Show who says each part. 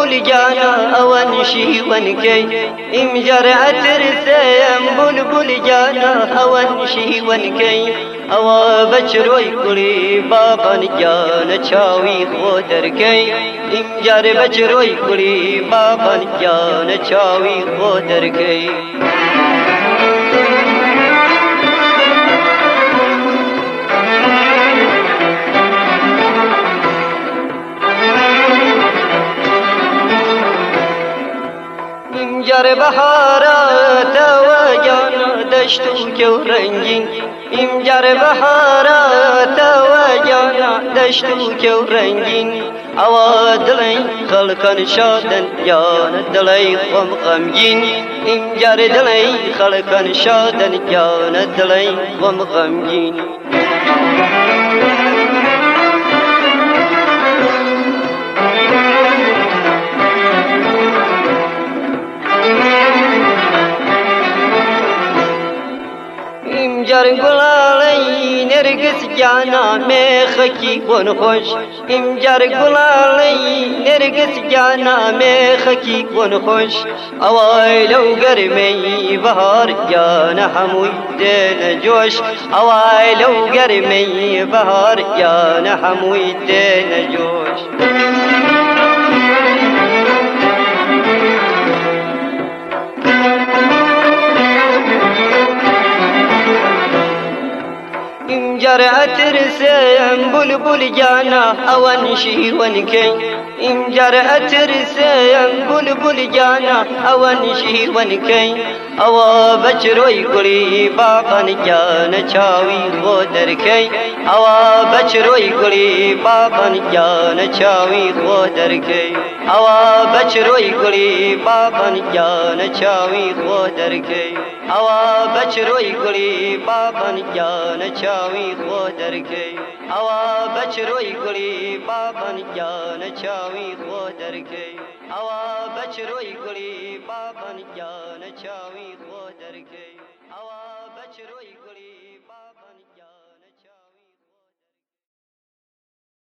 Speaker 1: جانا أونشي ونكي إم جرعت رسيم بلبل جانا أونشي ونكي أوا بچروي كلي بابا جانا چاوي خودركي إم جر بچروي كلي بابا جانا چاوي خودركي جر بهارات و جان دشتو که رنگین ام جر بهارات و جان دشتو که رنگین اوا دلی خلقان شادن جان دلی خم غمگین ام جر دلی خلقان شادن جان دلی خم غمگین جر گلالی نرگس جانا میخکی بون خوش ام جر گلالی نرگس جانا میخکی بون خوش اوای لو گرمی بهار جانا هموی دین جوش اوای لو گرمی بهار جانا هموی دین جوش جرعت رسيم بلبل جانا أونشي ونكي إم جرعت رسيم بلبل جانا أونشي ونكي أوا بچروي كلي بابا جانا چاوي خودركي أوا بچروي كلي بابا جانا چاوي خودركي أوا بچروي كلي بابا جانا چاوي خودركي أوا بچروي كلي بابا جانا چاوي خودركي أوا بچروي كلي بابا جانا چاوي خودركي أوا بچروي كلي بابا جانا چاوي خودركي أوا بچروي كلي